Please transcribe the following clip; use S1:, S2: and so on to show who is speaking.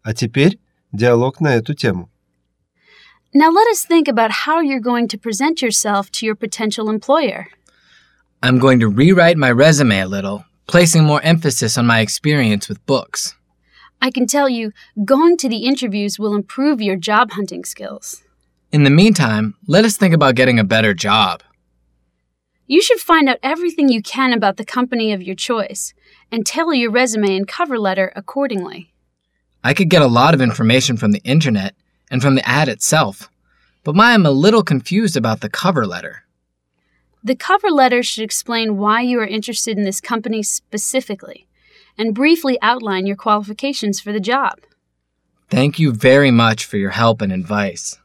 S1: А теперь диалог на эту тему.
S2: Now let us think about how you're going to present yourself to your potential employer.
S3: I'm going to rewrite my resume a little, placing more emphasis on my experience with books.
S2: I can tell you, going to the interviews will improve your job hunting skills.
S3: In the meantime, let us think about getting a better job.
S2: You should find out everything you can about the company of your choice and tailor your resume and cover letter accordingly.
S3: I could get a lot of information from the internet and from the ad itself, but I am a little confused about the cover letter.
S2: The cover letter should explain why you are interested in this company specifically and briefly outline your qualifications for the job.
S3: Thank you very much for your help and advice.